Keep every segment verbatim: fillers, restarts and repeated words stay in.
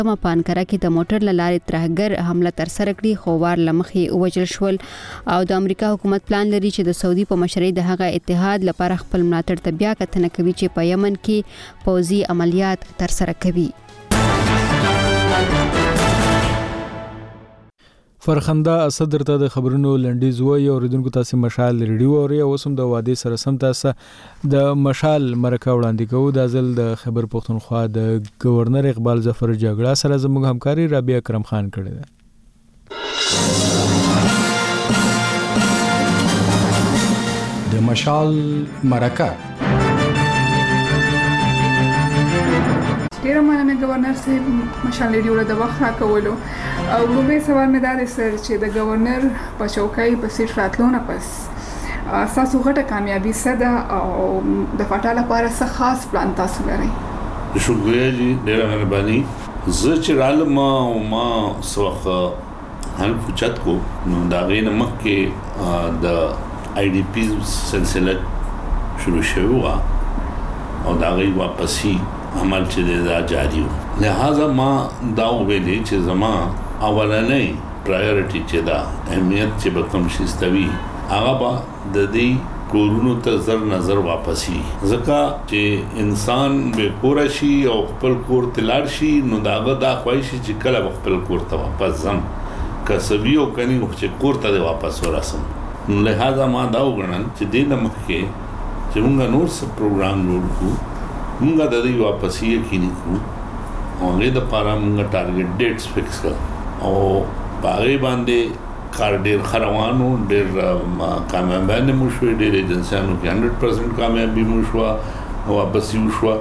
ما پانکره کې د موټر لارې ترهګر حمله تر سره کړې خو وار لمخې وجل شول او د امریکا حکومت پلان لري چې د سعودي په مشرۍ د هغه اتحاد لپاره خپل ملاتړ ته بیا کتنه کوي چې په یمن کې پوځي عملیات تر سره کوي. فرخنده صدر ته د خبرونو لنډیز وایي اوریدونکو تاسو مشال ریډیو اوري او سم د وادي سره سم تاسو د مشال مرکه وړاندې کوو. د ځل د خبر پښتونخوا د گورنر اقبال ظفر جګړه سره زموږ همکاري رابعه کرم خان کړې ده. د مشال مرکه ډیره مننه گورنر صاحب مشال ریډیو د وخت راکولو او لومړی سوال مې دا دی سر چې د گورنر په چوکۍ په سیټ راتلو نه پس تاسو غټه کامیابی څه ده او د فاټا لپاره څه خاص پلان تاسو لرئ؟ شکریہ جی ډیره مهرباني. زه چې رالم او ما سوخه هل فچت کو نو دا غین مخکې د آی ډی پی سلسله شروع شوه او دا غي واپسی عمل چې دا جاری و. لہذا ما دا ویلې چې زما اولنې پرایورټي چې دا اهمیت چې به کوم شي ستوي هغه به د دې کورونو ته زر نظر واپسی ځکه چې انسان به کور شي او خپل کور تلار شي نو داغه دا خوښ شي چې کله خپل کور ته واپس ځم کسبي او کني چې کور ته واپس ورسم. لہذا ما دا وګڼل چې دې نمخ کې چې موږ نور څه پروګرام جوړ کړو موږ د دې واپسی یقیني کو او غي د پاره موږ ټارګټ ډیټس فکس کړ او باغې باندې کار ډیر خروانو ډیر کامیابانه مو شو ډیر ایجنسیانو کې سو پرسنټ کامیابی مو شو او واپسی شو.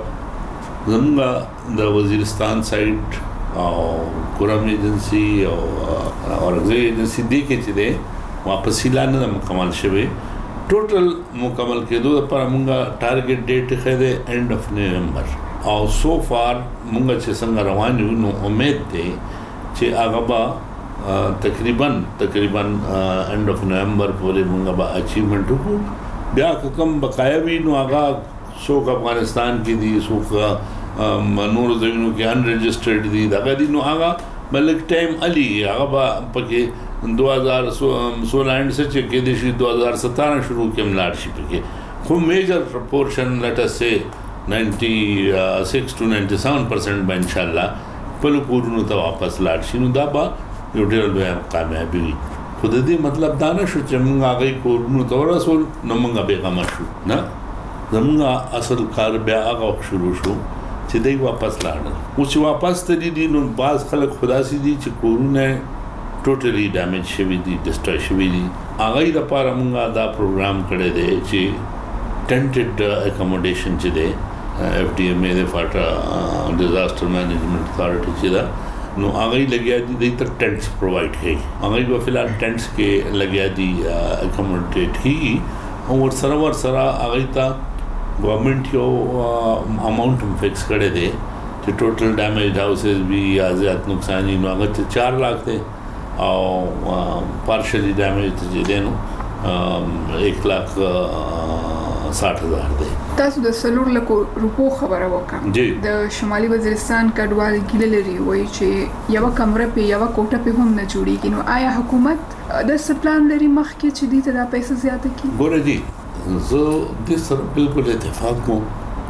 زموږ د وزیرستان سایډ او کورم ایجنسی او اورګزي ایجنسی دې کې چې ده واپسی لاندې مکمل شوه ټوټل مکمل کېدو لپاره مونږه ټارګټ ډیټ خېده اینڈ اف نومبر او سو فار مونږ چې څنګه روان یو نو امید ده چې هغه به تقریبا تقریبا اینڈ اف نومبر پورې مونږه به اچیومنت وکړو. بیا کوم بقایا وی نو هغه څوک افغانستان کې دي څوک نور ځایونو کې ان رجسټرډ دي دا غدي نو هغه بلک ټایم علي هغه به پکې دو ہزار سولہ اینڈ سے چکے دیشی دو ہزار ستارہ شروع کے ملار شی پکے خو میجر پورشن لیٹ اس سے نائنٹی سکس ٹو نائنٹی سیون پرسنٹ با انشاءاللہ پلو کورونو تا واپس لار شی نو دا با یو ډیر به کامیابی وي. خود دې مطلب دا نه شو چې موږ هغه کورونو ته ورسول نو موږ به غم شو نه زموږ اصل کار بیا هغه شروع شو چې دوی واپس لاړل. او چې واپس ته دي نو بعض خلک خدا سي دي چې کورونه ټوټلی ډیمیج شوی دي ډسټروي شوی دي هغه د لپاره موږ دا پروګرام کړی دی چې ټینټډ اکوموډیشن چې دی اف ډي ایم د فاټا ډیزاستر مینجمنت اتھارټي چې دا نو هغه لګیا دي د ټینټس پرووایډ کړي هغه په فلال ټینټس کې لګیا دي اکوموډیټ کی او ور سره ور سره هغه ته گورنمنت یو اماونټ فکس کړی دی چې ټوټل ډیمیج هاوسز وی یا زیات نقصان نو هغه چار لاکھ دی او پارشلی ډیمیج چې دینو ایک لاکھ ساٹھ ہزار دی. تاسو د سلور لکو روپو خبره وکړه د شمالي وزیرستان کډوال ګیله لري وایي چې یو کمره په یو کوټه په هم نه جوړیږي نو آیا حکومت د سپلان لري مخکې چې دې ته د پیسې زیاته کړي؟ ګوره دي زه د سره بالکل اتفاق کوم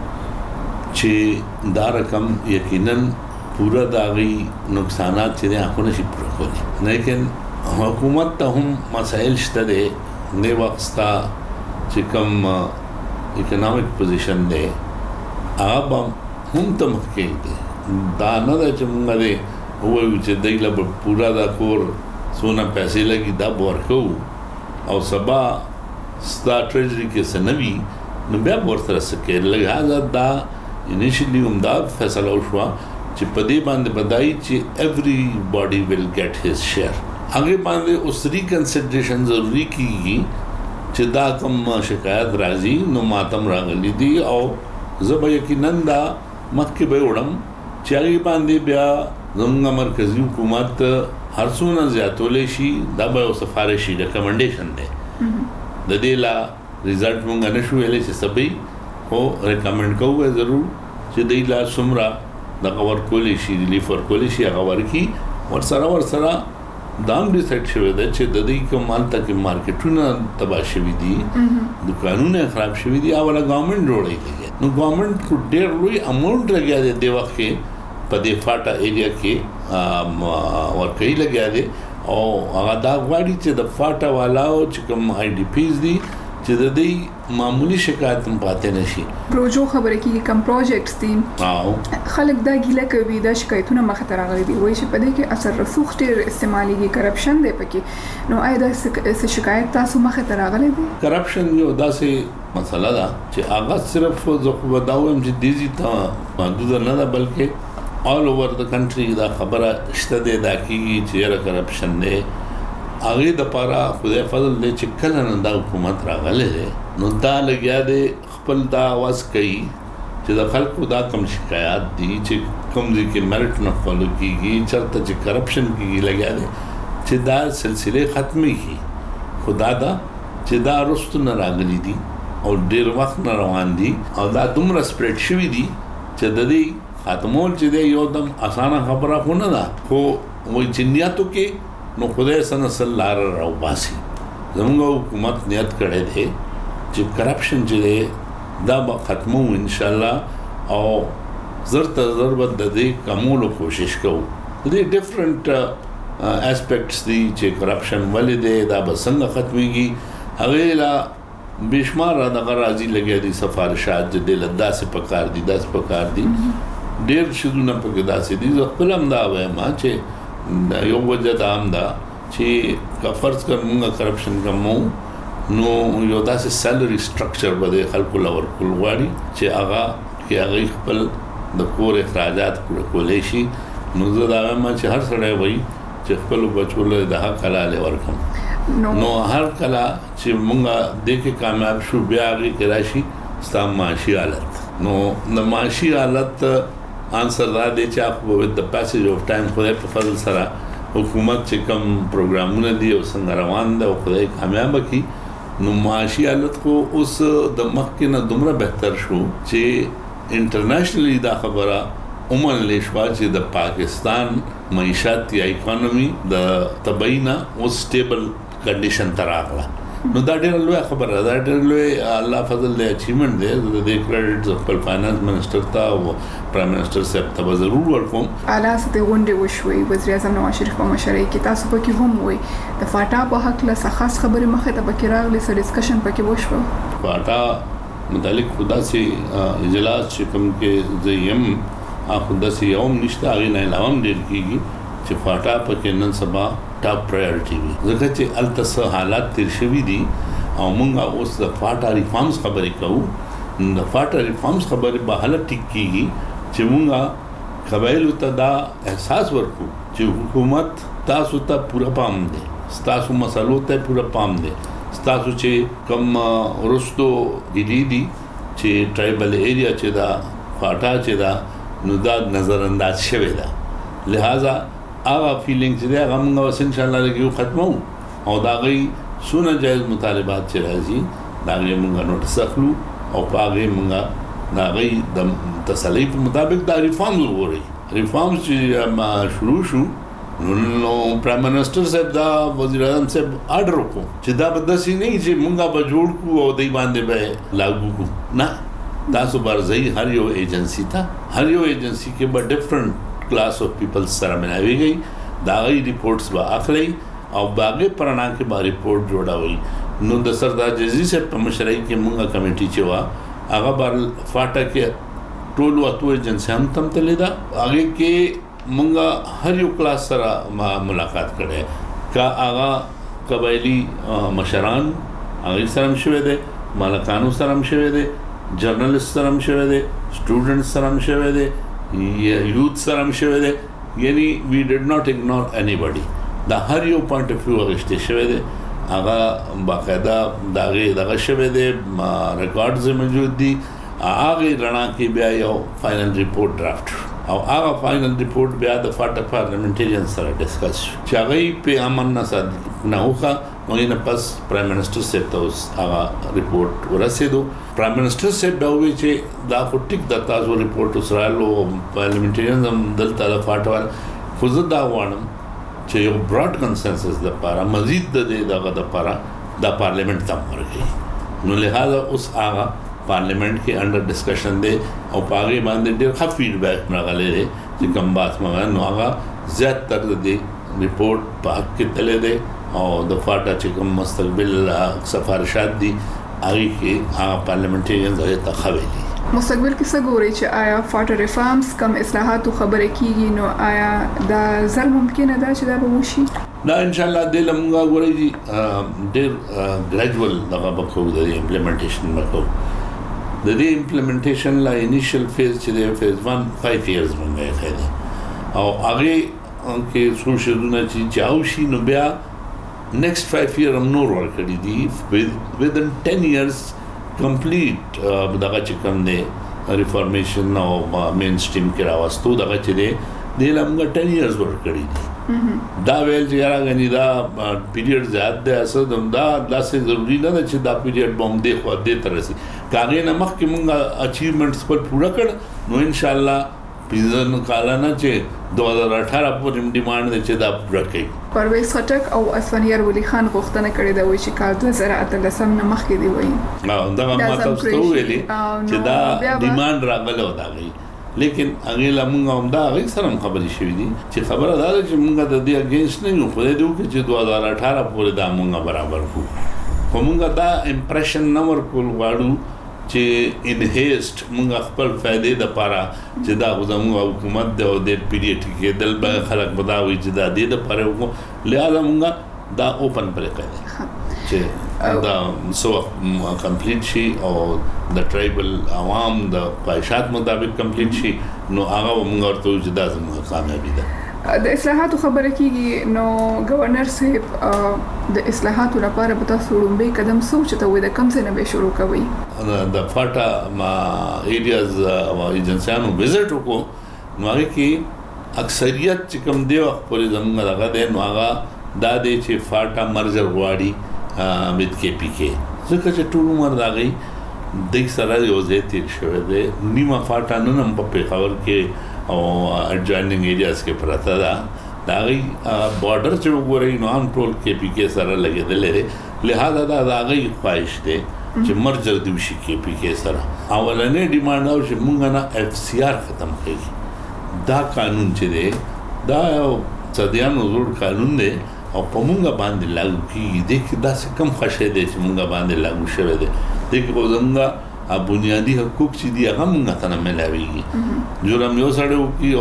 چې دا رقم یقینا پورا داغي نقصانات چې نه خو نشي پوره کولی لیکن حکومت ته هم مسائل شته دي نه واسطه چې کوم اکونومیک پوزیشن دی هغه هم ته مخکې دي دا نه ده چې موږ دې وایو چې دوی له پورا دا کور سونه پیسې لګي دا ورکو او سبا ستا ټریجري کې سنوي نو بیا ورته سکه لږه دا انیشلی هم دا فیصله وشوه چې په دې باندې بدای چې ایوری باډي ویل ګیټ هیز شیر هغه باندې اوس ریکنسیډریشن ضروری کیږي چې دا کوم شکایت راځي نو ماتم راغلي دي او زه به یقینا دا مخکې به وړم چې هغه باندې بیا زموږ مرکزی حکومت هر څونه زیاتولې شي دا به سفارشي ریکمنډیشن دی د دې لا ریزلټ مونږ نه شو ویلې چې سبي خو ریکمنډ کوو ضرور چې دې لا سمرا د غور کولی شي ریلیف ور کولی شي هغه ورکی ور سره ور سره دام ډیسایډ شوی دی چې د دې کومال تک مارکیټونه تباہ شوی دي دکانونه خراب شوی دي او لا ګورنمنت جوړی دی نو ګورنمنت کو ډېر لوی اماونټ لګیا دی د وخت کې په دې فاټا ایریا کې ورکې لګیا دی او هغه دا غواړي چې د فاټا والاو چې کوم آی ډی پیز دي چې د دې معمولی شکایت هم پاتې نشي پروژو خبره کې کوم پروجیکټس دي او خلک دا ګیله کوي دا شکایتونه مخ ته راغلي دي وایي چې په دې کې اثر رسوخ ډېر استعمالي کرپشن دی پکې نو آیا دا شکایت تاسو مخ ته راغلي دي کرپشن یو داسې مسله ده چې هغه صرف زه خو وداوم چې دیزي ته محدود نه ده بلکې all over the country دا خبره شته ده دا کې چې کرپشن دی هغه د پاره خدای فضل دې چې کله نه د حکومت راغله نو دا لګیا دې خپل دا आवाज کوي چې د خلکو دا کم شکایات دي چې کوم دي کې میرټ نه فالو کیږي چرته چې کرپشن کیږي لګیا دې چې دا سلسله ختمي کی خدا دا چې دا رستو نه راغلي دي او ډیر وخت نه روان دي او دا دومره سپریډ شوی دي چې د دې خاتمول چې یو دم اسانه خبره خونه ده خو وای جنیاتو کې نو خدای سن سلار راو باسي زموږ حکومت نیت کړی دی چې کرپشن چې دا به ختمو ان شاء الله او زر ته ضرورت د دې کمولو کوشش کوو د دې ډیفرنٹ اسپیکټس دي چې کرپشن ولې دی دا به څنګه ختميږي هغه لا بشمار د غرازي لګي دي سفارشات د لداسه پکار دي داس پکار دي ډیر شذونه پکې داسې دي زه خپل هم دا وایم چې دا یو وجه دا هم دا چې کا فرض کړه موږ کرپشن کومو نو یو داسې سیلري سټرکچر بده خلکو لور کول غواړي چې هغه کې هغه خپل د کور اخراجات پوره کولای شي نو زه دا وایم چې هر سړی وایي چې خپل بچو له د حق حلاله ورکم نو هر کله چې موږ د کې کامیاب شو بیا هغه کې راشي ستاسو معاشي حالت نو د معاشي حالت انسر دا دی چې په د پاسیج اف ټایم خدای په فضل سره حکومت چې کوم پروګرامونه دي او څنګه روان دي او خدای کامیاب کړي نو معاشي حالت کو اوس د مخکې نه دومره بهتر شو چې انټرنیشنلی دا خبره عموما لشوا چې د پاکستان معیشت یا اکانومي د تبعینا او سټیبل کنډیشن تراغله نو دا ډېر لوی خبره ده ډېر لوی الله فضل له اچیومنت دی د دې کریډټ خپل فاینانس منسٹر ته او پرایم منسٹر صاحب ته ضرور ورکوم اعلی ستې غونډه وشوي وزیر اعظم نواز شریف په مشرۍ کې تاسو پکې هم وي د فاټا په حق له خاص خبرې مخه ته پکې راغلي سره ډسکشن پکې وشو فاټا متعلق خدا سي اجلاس چې کوم کې زیم خدا سي یوم نشته هغه نه علاوه ډېر کیږي چې فاټا پکې نن سبا ټاپ پرایورټي وي ځکه چې الته حالات تیر شوي دي او موږ اوس د فاټا ریفارمز خبرې کوو د فاټا ریفارمز خبرې به حالت ټیک کیږي چې موږ قبایلو ته دا احساس ورکو چې حکومت تاسو ته پوره پام دی تاسو مسلو ته پوره پام دی تاسو چې کوم ورستو دي دي چې ټرایبل ایریا چې دا فاټا چې دا نو دا نظر انداز شوی دا لہذا هغه فیلینګ چې دا موږ وس ان شاء الله لګیو ختمو او دا غي سونه جایز مطالبات چې راځي دا غي موږ نوټس اخلو او پاغه موږ دا غي د تسلی په مطابق دا ریفارمز وګوري ریفارمز چې ما شروع شو نو پرایم منسٹر صاحب دا وزیر اعظم صاحب آرډر وکړو چې دا بدسي نه چې موږ به جوړ کو او دای باندې به لاګو کو نه تاسو برځي هر یو ایجنسی ته هر یو ایجنسی کې به ډیفرنٹ کلاس اف پیپل سره ملاوي گئی دا غي ریپورټس به اخلي او باغه پرانا کې با ریپورت جوړاوي نو د سردار جزي سے په مشرۍ کې مونږه کمیټي چې وا هغه بار فاټا کې ټول وته ایجنسیان تم تللی دا هغه کې مونږه هر یو کلاس سره ملاقات کړي کا هغه قبایلی مشران هغه سره هم شوه دي مالکانو سره هم شوه دي جرنالست سره هم شوه دي سټوډنټ سره هم شوه دي یوت سره هم شوه دي یعنی وی ډډ ناٹ اگنور انیبډي دا هر یو پوینټ اف ویو غشته شوه دي هغه باقاعده داغه دغه شوه دي ریکارډز موجود دي هغه رڼا کې بیا یو فائنل ریپورت ډرافټ او هغه فائنل ریپورت بیا د فاټا پارلیمنټریان سره ډیسکس چې هغه په امن نه صادق نه وکړه مګینه پس پرایم منسٹر صاحب ته اوس هغه ریپورت ورسېدو. پرایم منسٹر صاحب دا وی چې دا خو ټیک د تاسو ریپورت وسرالو پارلیمنټریان هم دلته د فاټوال خو زه دا غواړم چې یو براډ کنسنسس د لپاره مزید د دې دغه د لپاره د پارلیمنت ته ورغی. نو لہذا اوس هغه پارلیمنت کې انډر ډسکشن دی او پاغي باندې ډېر ښه فیډبیک راغلی دی چې کوم بات مګر نو هغه زیات تر دې ریپورت په حق کې تللی دی او د فاټا چې کوم مستقبل سفارشات دي هغه کې هغه پارلیمنټریان ځای ته خویلي. مستقبل کې څه ګوري چې آیا فاټا ریفارمز کم اصلاحاتو خبره کیږي نو آیا دا زر ممکنه ده چې دا به وشي؟ دا ان شاء الله د لمغه غوري دي ډېر ګریجوال دغه بکو د امپلیمنټیشن بکو د دې امپلیمنټیشن لا انیشل فیز چې د فیز ون فایو ایئرز باندې خېده او هغه کې څو شدونه چې چاو شي نو بیا next five year هم نور ورکړي دي within ten years complete دغه چې کوم دی ریفارمیشن او مین سټریم کې راوستو دغه چې دی د لمغه ten years ورکړي دي. دا ویل چې یاره غني دا پیریډ زیات دی اسد هم دا داسې ضروری نه ده چې دا پیریډ بم دی خو دې تر سي کاغې نه مخ کې مونږه اچیومنټس پر پورا کړ نو ان شاء الله پیزن کالانا چې دو هزار اٹھارہ پورې ډیماند دی چې دا پورا کړي. پرویز خټک او اسفندیار ولی خان غوښتنه کړې ده چې کال دوه زره اتلسم نه مخکې دی وایي. او دا ما تاسو ته ویلي چې دا ډیماند راغله و دا غي لیکن هغه لمونږ هم دا غي سره خبرې شوې دي چې خبره ده چې مونږ د دې اگینست نه یو خو دې دوی چې دو هزار اٹھارہ پورې دا مونږ برابر کو خو مونږ دا امپریشن نه ورکول غواړو چې انهیست مونږ خپل فائدې د پاره چې دا زموږ حکومت د دې پیریډ کې دل به خلک بداوي چې دا دې د پاره وو لہذا مونږ دا اوپن پرې کړی چې دا سو کمپلیټ شي او د ټرایبل عوام د خواهشات مطابق کمپلیټ شي نو هغه مونږ ورته چې دا زموږ کامیابی ده. د اصلاحاتو خبره کیږي نو گورنر صاحب د اصلاحاتو لپاره به تاسو لومبه قدم سوچ ته وې د کم څه نه به شروع کوي؟ د فاټا ما ایریاز او ایجنسیانو وزټ وکړو نو هغه کې اکثریت چې کوم دی خپل زموږ دغه دی نو هغه دا دی چې فاټا مرجر غواړي بيد کې پی کې ځکه چې ټول عمر دا غي د سره یو ځای تیر شوی دی نیمه فاټا نن هم په پیښور کې او اډجایننګ ایریاز کې پراته ده دا غي بارډر چې وګورئ نو هم ټول کې پی کې سره لګیدل لري لہذا دا دا غي خواهش ده چې مرجر دی وشي کې پی کې سره اولنې ډیماند او چې مونږ نه اف سی آر ختم کړي دا قانون چې دی دا یو صدیانو زوړ قانون دی او په مونږ باندې لاګو کیږي د کې داسې کم خشه دي چې مونږ باندې لاګو شوی دی د کې په زمونږ بنیادی حقوق چې دی هغه مونږ ته نه ملاويږي جرم یو سړیو کی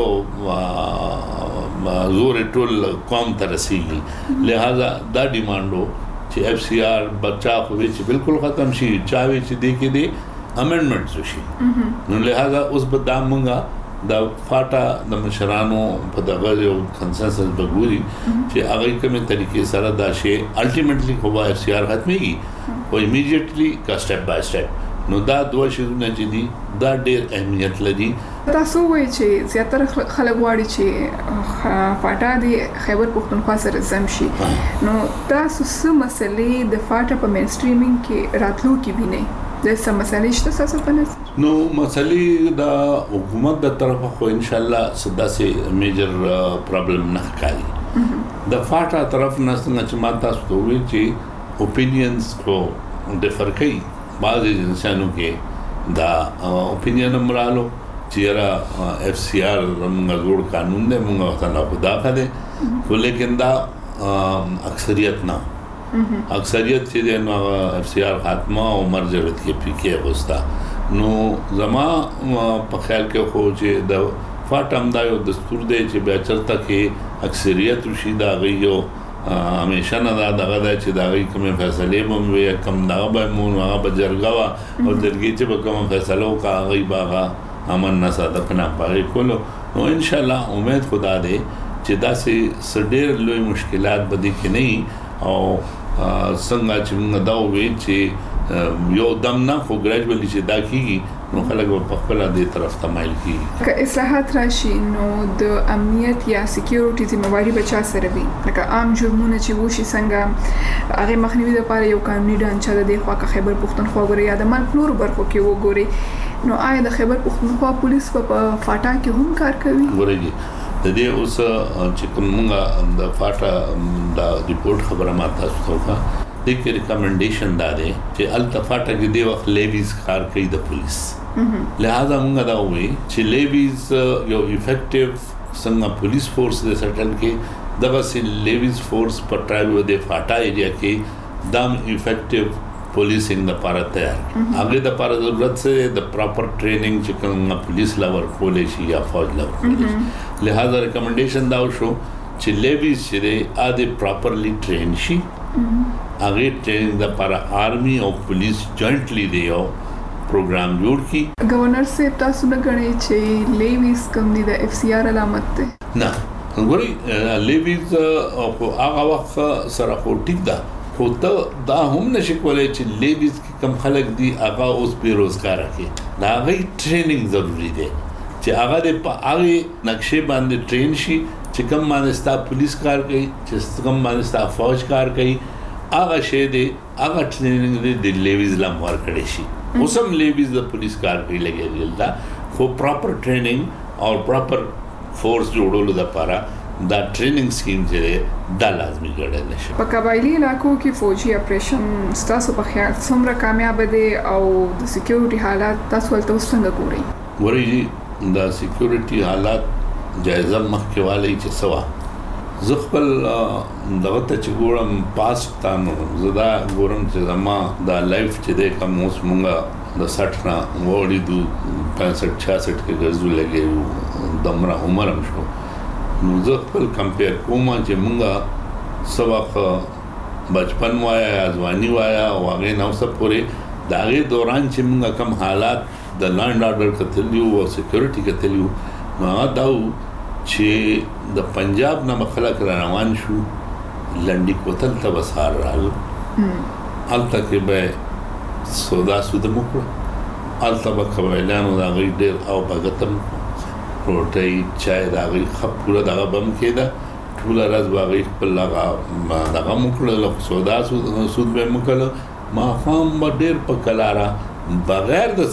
او زور ټول قوم ته رسیږي لہذا دا ډیماندو چې اف سی آر بچا خو چې بالکل ختم شي چاوي چې دی کې دی امندمنټ شي نو لہذا اوس به دا مونږه دا فاټا د مشرانو په دغه یو کنسنسس بګوري چې هغه کومه طریقې سره دا شی الټیمیټلی خو به اف سی آر ختميږي او ایمیډیټلی کا سټپ بای سټپ نو دا دوه شیونه چې دي دا ډېر اهمیت لري. تاسو وایي چې زیاتره خلک غواړي چې فاټا د خیبر پښتونخوا سره زم شي نو تاسو څه مسلې د فاټا په مین سټریمینګ کې راتلو کې وینئ د څه مسلې شته تاسو په نظر؟ نو مسلې د حکومت د طرفه خو ان شاء الله سداسه میجر پرابلم نه ښکاري د فاټا طرف نه څنګه چې ما تاسو ته وایي چې اوپینینز کو ډیفر کوي بعض انسانو کې دا اوپینین مرالو چې را اف سی آر موږ جوړ قانون دی موږ ته نه خدا کړي خو لیکن دا اکثریت نه اکثریت چې دی نو اف سی آر خاتمه او مرجرت کې پی کې غوستا نو زما په خیال کې خو چې د فاټم دا یو دستور دی چې بیا چرته کې اکثریت شي دا غيو همیشه نه دا دغه چې دا غي کوم فیصله مو وي کم دا به مون هغه به جرګوا او جرګي چې به کوم فیصله کا غي باغه امن نه صادق نه پاره کولو نو ان شاء الله امید خدا دې چې دا سي سډیر لوی مشکلات بده کې نه او څنګه چې موږ دا وې چې یو دم نه خو ګریجوالي چې دا کیږي نو خلک په خپل دې طرف ته مایل کیږي. که اصلاحات راشي نو د امنیت یا سکیورټي ذمہواری بچا سره وي لکه عام جرمونه چې وشي څنګه هغه مخنیوي لپاره یو قانوني ډانچه د خوا کا خیبر پښتونخوا غوړي یا د ملک نور برخو کې وګوري نو آیا د خیبر پښتونخوا پولیس په فاټا کې هم کار کوي؟ ګوري د دې اوس چې کومه د فاټا د ریپورت خبره ما تاسو ته وکړه د کې ریکمنډیشن دا دی چې التفاټه کې دی وخت لیویز کار کوي د پولیس لہذا موږ دا وایي چې لیویز یو افیکټیو څنګه پولیس فورس د سټل کې دغه سي لیویز فورس په ټرایو د فاټا ایریا کې دام افیکټیو پولیسینګ لپاره تیار هغه د لپاره ضرورت سره د پراپر ټریننګ چې کومه پولیس لور کولې شي یا فوج لور کولې شي لہذا ریکمنډیشن دا وشو چې لیویز چې دی اده پراپرلی ټرین شي هغه ټریننګ د لپاره آرمي او پولیس جوائنټلی دی یو پروګرام جوړ کی. گورنر صاحب تاسو نه غنئ چې لیویز کوم دي د اف سی آر علامت ده؟ نه ګوري لیویز او هغه وخت سره خو ټیک ده خو ته دا هم نشي کولای چې لیویز کې کم خلک دي هغه اوس بیروزګار کې دا غي ټریننګ ضروری دی چې هغه د په هغه نقشې باندې ټرین شي چې کوم باندې ستا پولیس کار کوي چې کوم باندې ستا فوج کار کوي هغه شی دی هغه ټریننګ د لیویز لم ورکړي شي اوس هم لیویز د پولیس کار کوي لګي دا خو پراپر ټریننګ او پراپر فورس جوړولو لپاره دا ټریننګ سکیم چې دا لازمي ګڼل شي. په قبایلی علاقو کې فوجي اپریشن ستاسو په خیال څومره کامیاب دي او د سکیورټي حالات تاسو ولته څنګه ګورئ؟ ګورئ دا سکیورټي حالات جایزه مخکې والی چې سوا زه خپل دغه ته چې ګورم پاست تانو زدا ګورم چې زما دا لایف چې د کوم اوس مونږه د سټ نه وړي دو پنځه چھیاسټ کې ګرځو لګي دمره عمر هم شو نو زه خپل کمپیر کوم چې مونږه سبق بچپن وایا ځواني وایا او هغه نو څه پورې د هغه دوران چې مونږه کم حالات د لاند آرډر کتلیو او سکیورټي کتلیو نو دا چې د پنجاب نه مخلک روان شو لنډي کوتل ته وسار رال الته کې به سودا سود مکو الته به قبایلانو دا غي ډېر او بغتم روټي چای دا غي خپ پورا دا بم کېده ټول راز باغی خپل لغه دغه مکړه سودا سود به مکړه ما هم ډېر په کلاره بغیر د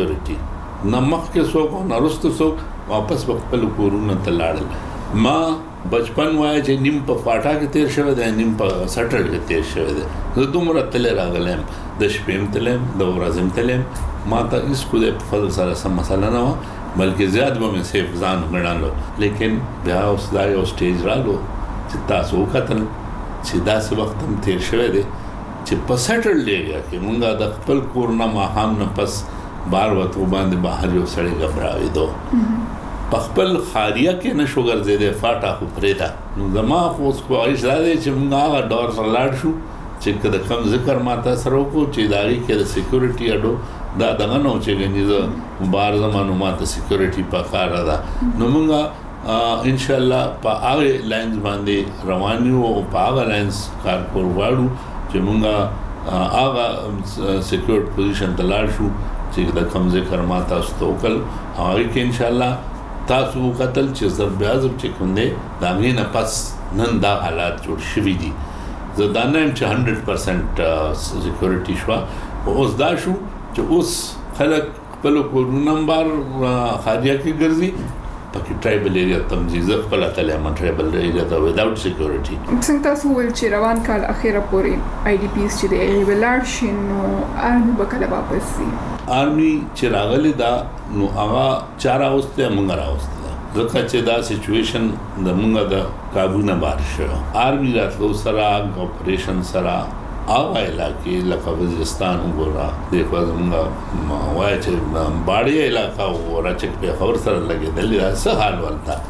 سکیورټي نمخ کې څوک نه رسته څوک واپس خپل کورونه ته لاړل ما بچپن وای چې نیم په فاټا کې تیر شوی دی نیم په سټر کې تیر شوی دی زه دومره تل راغلم د شپې تلم د ورځم تلم ما ته هیڅ کو د فضل سره سم مسله نه و بلکې زیات به مې سیف ځان غړانلو لیکن بیا اوس دا یو سټیج رالو چې تاسو وکتل چې داسې وخت هم تیر شوی دی چې په سټر لګیا کې مونږه د خپل کور نه ما هم نه پس بار وته باندې بهر یو سړی غبراوي دو په خپل خاریه کې نشو ګرځیدې فاټا خو پرېدا نو زما خو اوس کوښښ دا دی چې موږ هغه ډور سره لاړ شو چې کله کوم ذکر ماته سره وکړو چې داري کې د سکیورټي اډو دا دغه نو چې غنځه بار زمانو ماته سکیورټي په کار ده نو موږ ان شاء الله په هغه لاینز باندې روان یو او په هغه لاینز کار کول غواړو چې موږ هغه سکیورټ پوزیشن ته لاړ شو چې د کوم ذکر ماته استوکل هغه کې ان شاء الله تاسو قتل چې ضرب اعظم چې کوم دی دا غینه پس نن دا حالات جوړ شوي دي زه دا نه چې هنډرډ پرسنټ سکیورټي شو اوس دا شو چې اوس خلک خپل کورونه بار خاریه کې ګرځي پکې ټرایبل ایریا تمزیز خپل اتلې من ټرایبل ایریا ته وداوت سکیورټي څنګه تاسو ول چې روان کال اخیره پورې آی ډی پیز چې دی ریبلار شنو ارمي بکله واپس سي آرمی چې راغلی دا نو هغه چاره اوسته مونږ راوسته ځکه چې دا سچويشن د مونږ د قابو نه بار شو آرمی راتلو سره اپریشن سره هغه علاقې لکه وزیرستان وګوره د کومه وای چې باړی علاقہ وګوره چې په خبر سره لګیدل دا څه حال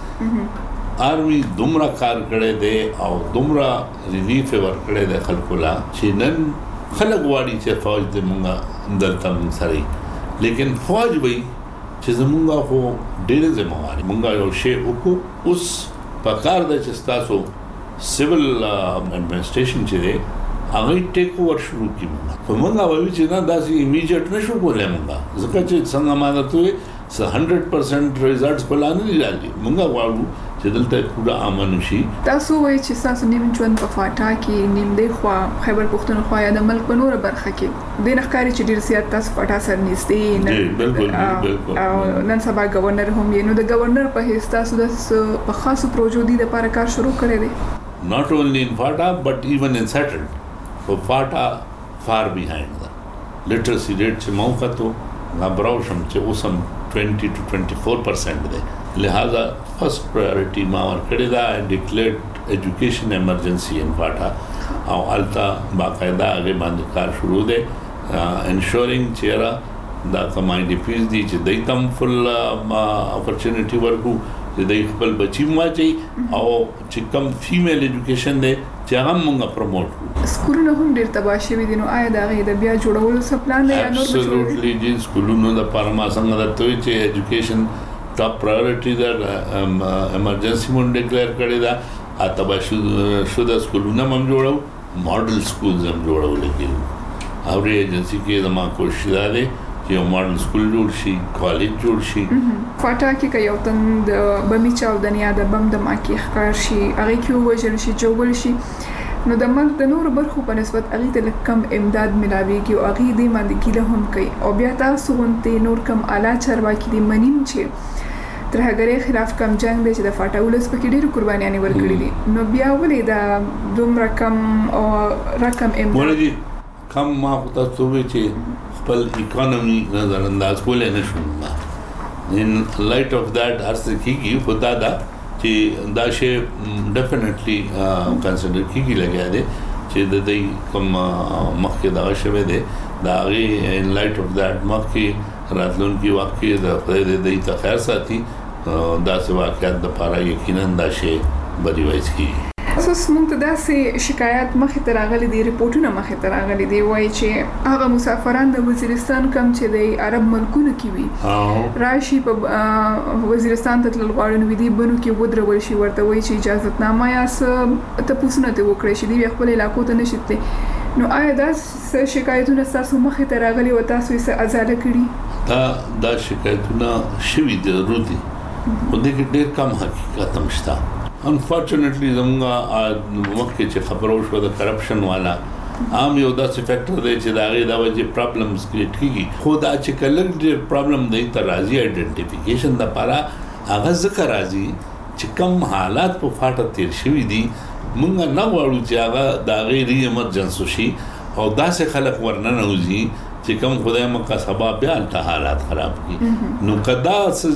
ولته آرمی دومره کار کړی دی او دومره ریلیف ورکړی دی خلکو لا چې نن خلک واړي چې فوج د مونږه دلته مونږ سره لیکن فوج وي چې زمونږه خو ډېر ځمواري مونږه یو شی وکړو اوس په کار د چې تاسو سیول اډمنسټریشن چې دی هغه ټیک اوور شروع کیږي په موږ وایو چې نه داسې ایمیډیټ نشو کولای موږ ځکه چې څنګه ما درته سه هنډرډ پرسنټ ریزلټس بلان نه لري موږ غواړو چې دلته پورا امن شي. تاسو وایي چې تاسو نیم ژوند په فاټا کې نیم دی خو خیبر پختونخوا یا د ملک په نور برخه کې د نخکاری چې ډیر زیات تاسو فاټا سر نږدې نه بالکل بالکل او نن سبا گورنر هم یې نو د گورنر په هیڅ تاسو د په خاصو پروژو دي د لپاره کار شروع کړی دی. not only in Fata but even in Saturn. For Fata far behind the literacy rate چې موقع تو غبراو شم چې اوسم twenty to twenty-four percent دی. لہذا first priority ما ورکړی دا declared education emergency in Fata او التا باقاعده هغه باندې کار شروع دی ensuring چې را دا کمای ډي پیز دي چې دای تم فل اپورچونټی ورکو چې دای خپل بچی مواچي او چې کم فیمیل ایجوکیشن دی چې هغه موږ پروموټ کړو. سکولونه هم ډیر تباه شوي دي نو آیا دا غي د بیا جوړولو څه پلان دی یا نور بچو؟ Absolutely جی سکولونو د پارما څنګه درته چې ایجوکیشن ټاپ پرایورټي دا ایمرجنسي مون ډیکلیئر کړی دا اتبا شو د سکولونو هم جوړو ماډل سکولز هم جوړو لګي او ری ایجنسی کې زما کوشش ده یو ماډل سکول جوړ شي کالج جوړ شي. فاټا کې که یو تن د بمی چاو دنیا د بم د ماکی ښکار شي هغه کې وژل شي جوړ شي نو د ملک د نور برخو په نسبت هغه ته کم امداد ملاويږي او هغه دې باندې کله هم کوي او بیا تاسو غونته نور کم اعلی چارواکي دي منیم چې تر هغه خلاف کم جنگ دی چې د فاټا ولس په کې ډېر قربانيان ورکړي دي نو بیا ولې دا دومره کم او رقم امداد ولې کم ما پتا څه وی چې خپل اکانومي نظر انداز کولای نشو ان لایټ اف دیٹ ارسه کیږي خدا دا چې دا شی ډیفینیټلی کنسیډر کیږي لګیا دی چې د دې کوم مخکې دا شوه دی دا غي ان لایټ اف دیٹ مخکې راتلونکي واقع د خدای دې ته خیر ساتي دا څه واقعیت د پاره یقینا دا شی بری وایس کیږي. اساس مونږ ته داسې شکایت مخې ته راغلي دي ریپورتونه مخې ته راغلي دي وایي چې هغه مسافران د وزیرستان کم چې د عرب ملکونو کې وي راشي په وزیرستان ته تلل غواړي نو دي بنو کې ودرول شي ورته وایي چې اجازه نامه یا څه ته پوښتنه ته وکړي چې دی خپل علاقو ته نشي تللی نو آیا دا شکایتونه تاسو مخې ته راغلي او تاسو یې ازاله کړي؟ دا دا شکایتونه شوي دي ضروري خو دې کې ډېر کم حقیقت هم شته. انفارچونټلی زموږه مخکې چې خبرو شو د کرپشن والا عام یو داسې فیکټر دی چې دا غي دا وجه پرابلمز کریټ کیږي خو دا چې کله ډېر پرابلم دی تر راځي آئیډنټیفیکیشن د لپاره هغه ذکر راځي چې کم حالات په فاټه تیر شوي دي موږ نه غواړو چې هغه دا غي ری ایمرجنسي شي او داسې خلک ورننه وځي چې کوم خدای مکه سبب بیا ته حالات خراب کی نو کدا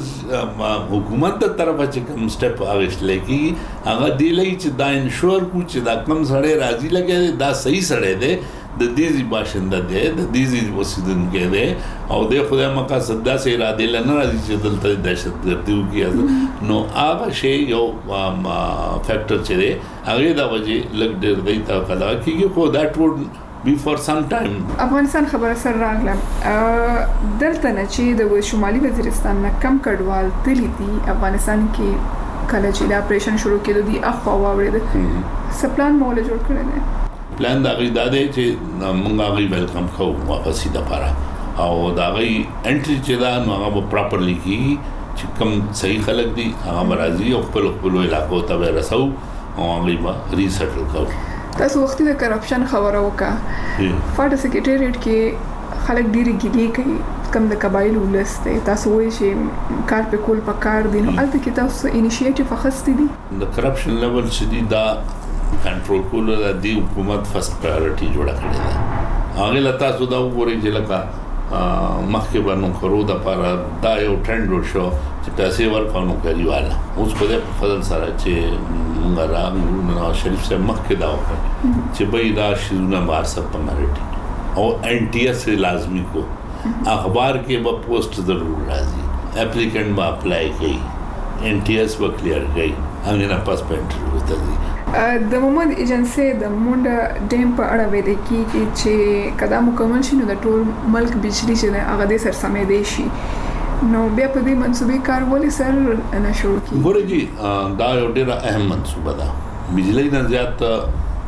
حکومت تر طرفه چې کوم سټپ اغشل کی هغه دی لای چې دا انشور کو چې دا کم سړی راضی لګي دا صحیح سړی دی د دې باشنده دی د دې وسیدونکو دی او د خدای مکه صدا سي اراده لنه راځي چې دلته دهشتګردي وکړي نو هغه شی یو فیکٹر چې دی هغه دا وجه لګ ډېر دی تا کلا کیږي خو دا ټول before some time افغانستان خبره سره راغلم دلته نه چې د شمالي وزیرستان نه کم کډوال تللی دي افغانستان کې کله چې دا اپریشن شروع کړو دي اخوا واورید سپلان مولا جوړ کړی دی پلان دا غي دا دی چې موږ غي ویلکم کوو واپس د لپاره او دا غي انټری چې دا نو هغه پراپرلی کیږي چې کوم صحیح خلک دي هغه مرাজি او خپل خپل علاقو ته رسو او هغه ریسټل کوو. تاسو وخت د کرپشن خبره وکړه فاټا سیکریټریټ کې خلک ډېری ګیلې کوي کم د قبایل ولس ته تاسو وایي چې کار په کول پکار دي نو البته کې تاسو انیشیټیو اخیستی دي د کرپشن لیول چې دی دا کنټرول کول د دې حکومت فرست پرایورټي جوړه کړې ده هغه لتا سو دا وګورئ چې لکه مخکې باندې خرو د لپاره دا یو ټرند شو چې پیسې ورکونو کوي والا اوس په دې فضل سره چې موږ نواز شریف سے مخکې دا وکړ چې به دا شیزونه بار سب په مرټي او ان ټي اس لازمی کو اخبار کې به پوسټ ضرور راځي اپلیکینټ به اپلای کوي ان ټي اس به کلیر کوي هغه نه پاس په انټرویو ته ځي. د مومند ایجنسی د مونډه ډیم په اړه ویل کیږي چې کدا مکمل شي نو د ټول ملک بجلی چې هغه د سر سمې دی شي نو بیا په دې منسوبې کار ولې سر نه شروع کی؟ ګورې جی دا یو ډېر اهم منسوبه ده بجلی نه زیات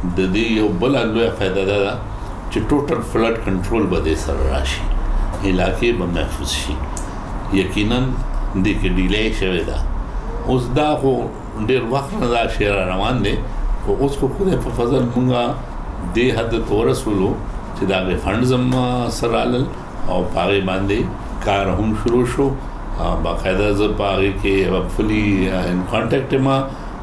د دې یو بل لوی فائدہ ده چې ټوټل فلډ کنټرول به د سره راشي، علاقې به محفوظ شي. یقینا د کې ډیلی شوی ده، اوس دا خو ډېر وخت نه دا شی روان دی، خو اوس خو خدای په فضل مونږه دې حد ته ورسولو چې دا غي فنډز هم سره رالل او پاره باندې کار هم شروع شو. باقاعده ز پاره کې فلی ان کانټیکټ ما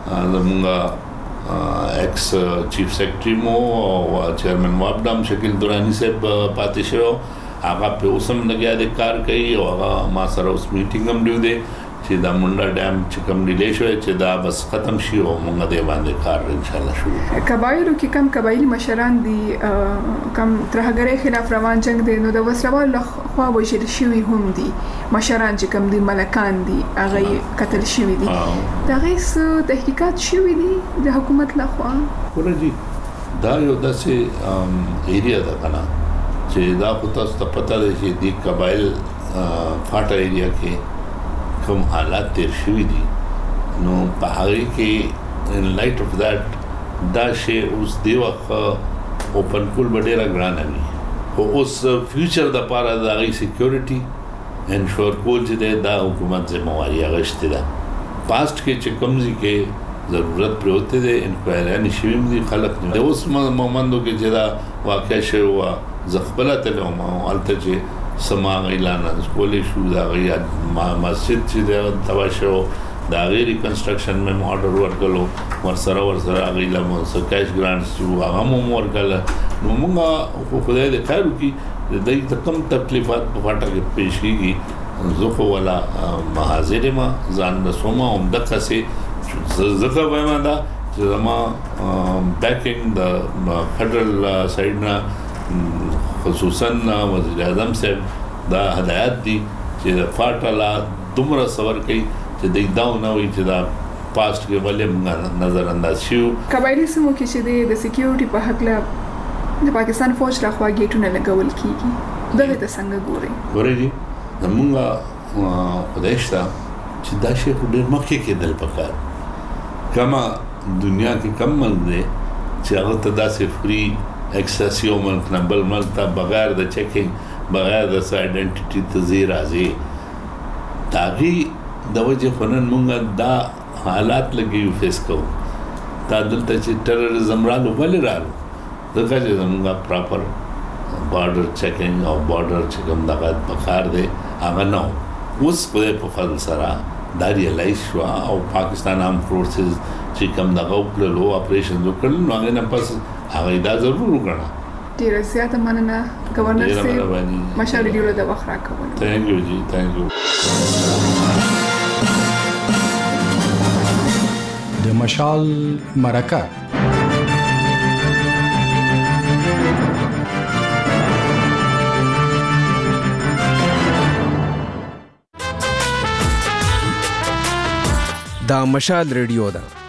زمونږ ایکس چیف سیکرټری مو او چیرمن وابډم شکیل دورانی صاحب پاتې شو، هغه په اوسم لګیا د کار کوي او هغه ما سره اوس میټینګ هم دیو دی چې دا منډا ډیم چې کوم ډیلی شوی چې دا بس ختم شي او موږ دې باندې کار ان شاء الله شروع کړو. قبایلو کې کم قبایلی مشران دي کم ترهګرۍ خلاف روان جنگ دی، نو د وسلوال خوا وژل شوي هم دي مشران چې کم دي ملکان دي هغه قتل شوي دي. دا غیس تحقیقات شوي دي د حکومت لخوا؟ ورته دا یو داسې ایریا ده کنه چې دا خو تاسو ته پته ده چې د قبایل فاټا ایریا کې کوم حالات تیر شوي دي، نو په هغه کې ان لایټ اف دیٹ دا شی اوس دی وخت اوپن کول ډیره ګرانه وي، خو اوس فیوچر د پاره د هغه سکیورټي انشور کول چې دا حکومت ذمہواری اغشته ده. پاست کې چې کومزي کې ضرورت پروت دی انکوایری نشویم دي خلک نه اوس مومندو کې چې دا واقع شوی زخبله ته نو الته چې سما اعلان کولې شو دا غي مسجد چې دا تواشو دا غي ریکنسټرکشن مې آرډر ورکړلو ورسره ورسره غي لمو سکاش ګرانټس چې هغه مو ورکړل. نو موږ خو خدای دې خیر وکړي د دې تکم تکلیفات په فاټه کې پیش کیږي زخه ولا محاذر ما ځان رسومه هم د څه زخه وایم دا چې زما بیکینګ د فدرل سایډ نه خصوصا وزیر اعظم صاحب دا هدایت دي چې فاټلا دومره صبر کوي چې د داو نه وي چې دا پاست کې ولې نظر انداز شو. قبایلی سمو کې چې د سکیورټي په حق له د پاکستان فوج راخوا گیټونه لګول کیږي دغه ته څنګه ګوري؟ ګوري دي زمونږ خدایشته چې دا شی ډېر مخکې کېدل پکار کما دنیا کې کم ملک دی چې هغه ته داسې فری ایکسس یو ملک نه بل ملک ته بغیر د چیکینګ بغیر د آئیډنټیټي ته راځي تاغي د وجه فنن مونږ دا حالات لګي فیس کوو. دا دلته چې ټیرریزم رالو ولې رالو دغه چې زموږ پراپر بارډر چیکینګ او بارډر چې کوم دغه بخار دی هغه نه اوس په فضل سره دا ریلایز شو او پاکستان آرم فورسز چې کوم دغه وکړلو اپریشن وکړل نو هغه نه پس هغه دا ضرور وکړه. ډیره زیاته مننه گورنر صاحب مشال ډیره د وخت راکوي. ثانک یو جی ثانک یو. د مشال مرکه دا مشال ریډیو ده